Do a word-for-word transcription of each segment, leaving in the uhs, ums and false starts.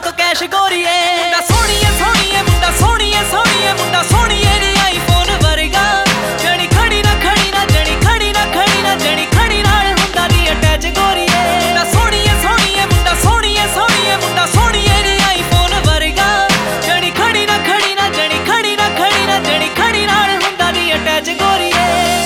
तो कैश गोरीए मुंडा सोहणीए सोहणीए मुंडा सोहणीए सोहणीए मुंडा सोहणीए नी आईफोन वर्गा जणी खड़ी ना खड़ी ना जणी खड़ी ना खड़ी ना जणी खड़ी नाल हुंदा नी अटैच गोरीए मुंडा सोहणीए सोहणीए मुंडा सोहणीए सोहणीए मुंडा सोहणीए नी आईफोन वर्गा जणी खड़ी ना खड़ी ना जणी खड़ी ना खड़ी ना जणी खड़ी नाल हुंदा नी अटैच गोरीए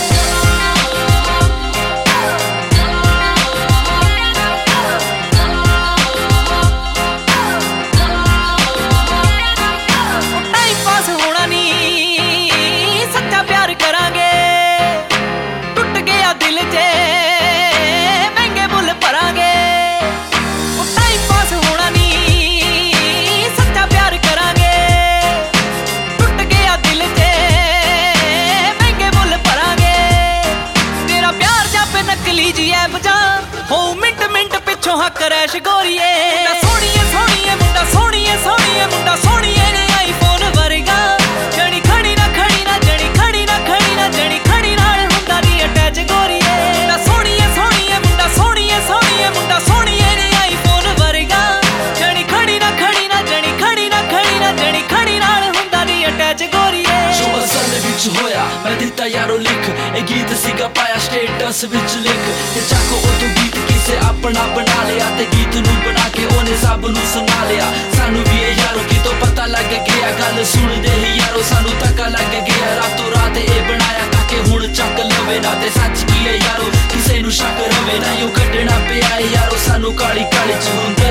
हो मिंट मिंट पिछों हक रैश गोरीए मुंडा सोहणीए सोहणीए मुंडा सोहणीए सोहणीए मुंडा सोहणीए नी आईफोन वर्गा जणी खड़ी ना खड़ी ना जणी खड़ी ना खड़ी ना जणी खड़ी नाल हुंदा नी अटैच गोरीए मुंडा सोहणीए सोहणीए मुंडा सोहणीए सोहणीए मुंडा सोहणीए नी आईफोन वर्गा जणी खड़ी ना खड़ी ना जणी खड़ी ना खड़ी ना जणी खड़ी नाल हुंदा नी अटैच गोरीए जो असल विच होया मैं दिता यारो लिख ए गीत सीगा पाया स्टेटस विच लिख ते चाको ओ तो गीत किसे अपना बना लिया ते गीत नू बना के ओने सब नू सुना लिया सानू भी ए यारो की तो पता लग गया गल सुन दे ही यारो सानू तका लग गया रातों रात ए बनाया ताके हुण चक लवे ना ते सच की ए यारो किसे नू शक रवे ना यो कटना पिया यारो सानू काली काली च हुंदा